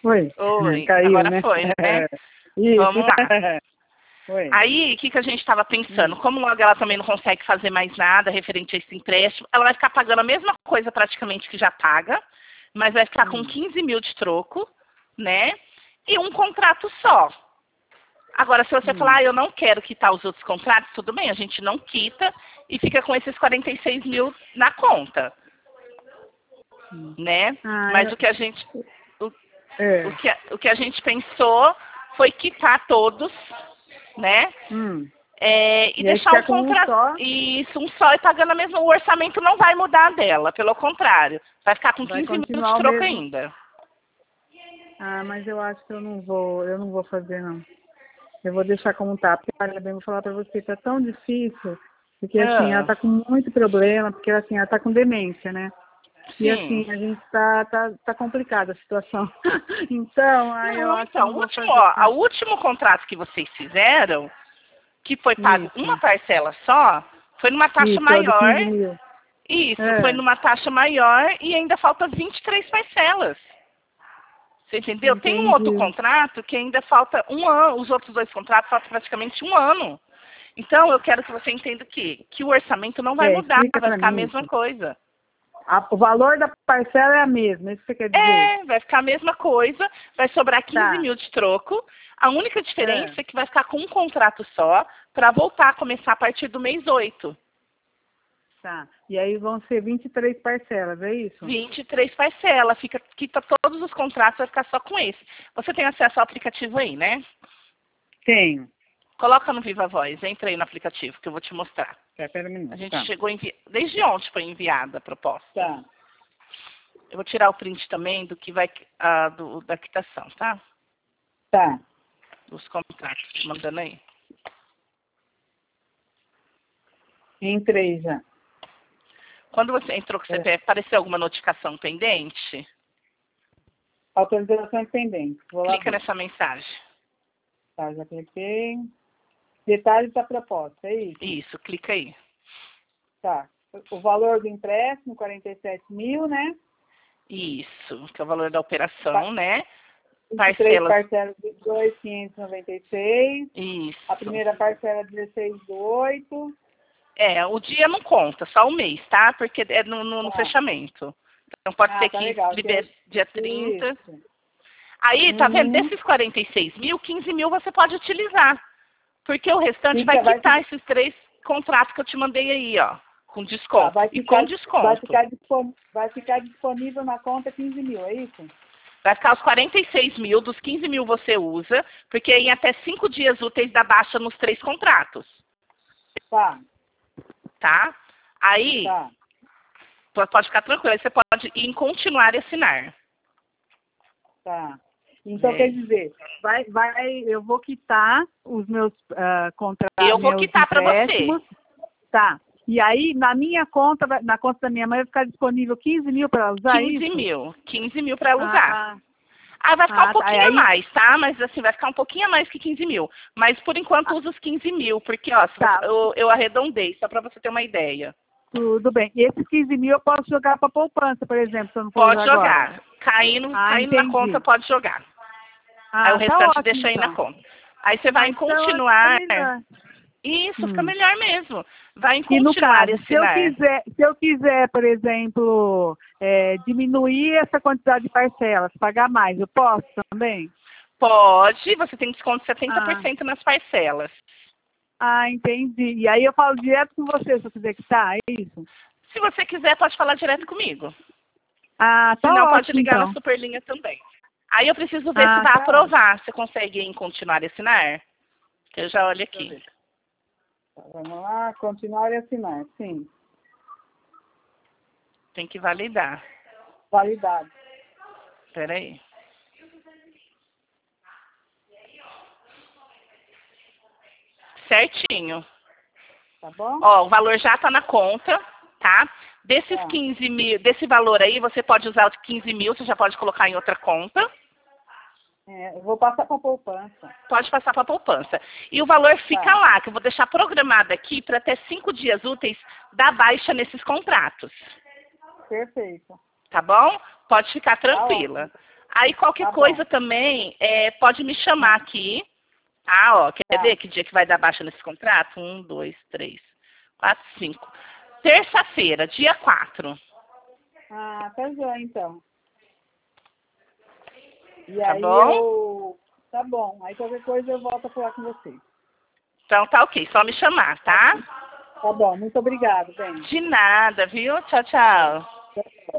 Oi. Oi, Caiu, agora né? foi, né? Isso. Vamos lá. Oi. Aí, o que a gente estava pensando? Como logo ela também não consegue fazer mais nada referente a esse empréstimo, ela vai ficar pagando a mesma coisa praticamente que já paga, mas vai ficar com 15 mil de troco, né? E um contrato só. Agora, se você falar, eu não quero quitar os outros contratos, tudo bem, a gente não quita e fica com esses 46 mil na conta, né? Mas o que a gente... O que a gente pensou foi quitar todos, né? E deixar um contrato. Isso, um só e pagando a mesma. O orçamento não vai mudar dela, pelo contrário. Vai ficar com 15 mil de troco ainda. Ah, mas eu acho que eu não vou fazer, não. Eu vou deixar como tá, porque olha bem, vou falar pra você, tá tão difícil, porque assim, ela tá com muito problema, porque assim, ela tá com demência, né? Sim. E assim, a gente tá complicada a situação. Então, aí eu acho que eu não vou fazer. O último contrato que vocês fizeram, que foi pago uma parcela só, foi numa taxa maior. 15 mil. Isso, foi numa taxa maior e ainda falta 23 parcelas. Você entendeu? Entendi. Tem um outro contrato que ainda falta um ano, os outros dois contratos faltam praticamente um ano. Então, eu quero que você entenda que o orçamento não vai mudar, vai ficar a mesma coisa. O valor da parcela é a mesma, isso que você quer dizer? Vai ficar a mesma coisa, vai sobrar 15 mil de troco. A única diferença é que vai ficar com um contrato só para voltar a começar a partir do mês 8. Tá. E aí vão ser 23 parcelas, é isso? 23 parcelas. Quita todos os contratos, vai ficar só com esse. Você tem acesso ao aplicativo aí, né? Tenho. Coloca no Viva Voz, entra aí no aplicativo que eu vou te mostrar. Espera um minuto. A gente chegou, desde ontem foi enviada a proposta. Tá. Eu vou tirar o print também do que vai, da quitação, tá? Tá. Dos contratos, mandando aí. Entrei já. Quando você entrou com o CPF, apareceu alguma notificação pendente? Autorização pendente. Clica nessa mensagem. Tá, já cliquei. Detalhes da proposta, é isso? Isso, clica aí. Tá. O valor do empréstimo, 47 mil, né? Isso, que é o valor da operação, né? Parcelas de 2.596. Isso. A primeira parcela 16/8. O dia não conta, só o mês, tá? Porque é no fechamento. Então pode ser que libere dia 30. Isso. Aí, tá vendo? Desses 46 mil, 15 mil você pode utilizar. Porque o restante vai quitar esses 3 contratos que eu te mandei aí, ó. Com desconto. Com desconto. Vai ficar disponível na conta 15 mil, é isso? Vai ficar os 46 mil, dos 15 mil você usa, porque em até 5 dias úteis dá baixa nos 3 contratos. Tá? Aí, pode ficar tranquilo, aí você pode ir em continuar e assinar. Tá. Então, quer dizer, eu vou quitar os meus contratos. Eu vou quitar para você. Tá. E aí, na minha conta, na conta da minha mãe, vai ficar disponível 15 mil para usar 15 mil para ela usar. Vai ficar um pouquinho a mais, tá? Mas assim, vai ficar um pouquinho a mais que 15 mil. Mas por enquanto usa os 15 mil, porque ó, eu arredondei, só para você ter uma ideia. Tudo bem. E esses 15 mil eu posso jogar para poupança, por exemplo, se eu não for Pode jogar. Agora. Caindo na conta, pode jogar. Aí o restante deixa aí na conta. Aí você vai em continuar. Isso, fica melhor mesmo. Vai em continuar e assinar. Se eu quiser, por exemplo, diminuir essa quantidade de parcelas, pagar mais, eu posso também? Pode, você tem desconto de 70% nas parcelas. Entendi. E aí eu falo direto com você, se eu quiser quitar, é isso? Se você quiser, pode falar direto comigo. Se não, pode ligar na Superlinha também. Aí eu preciso ver se vai aprovar. Você consegue ir em continuar e assinar? Que eu já olho aqui. Vamos lá, continuar e assinar, sim. Tem que validar. Validado. Espera aí. Certinho. Tá bom? Ó, o valor já tá na conta, tá? Desses 15 mil, desse valor aí, você pode usar os 15 mil, você já pode colocar em outra conta. Eu vou passar para a poupança. Pode passar para a poupança. E o valor fica lá, que eu vou deixar programado aqui para até 5 dias úteis dar baixa nesses contratos. Perfeito. Tá bom? Pode ficar tranquila. Aí qualquer coisa também, pode me chamar aqui. Quer ver que dia que vai dar baixa nesse contrato? 1, 2, 3, 4, 5. Terça-feira, dia 4. Tá bom, então. E Tá aí bom? Tá bom. Aí qualquer coisa eu volto a falar com você. Então tá ok, só me chamar, tá? Tá bom, muito obrigada, bem. De nada, viu? Tchau, tchau.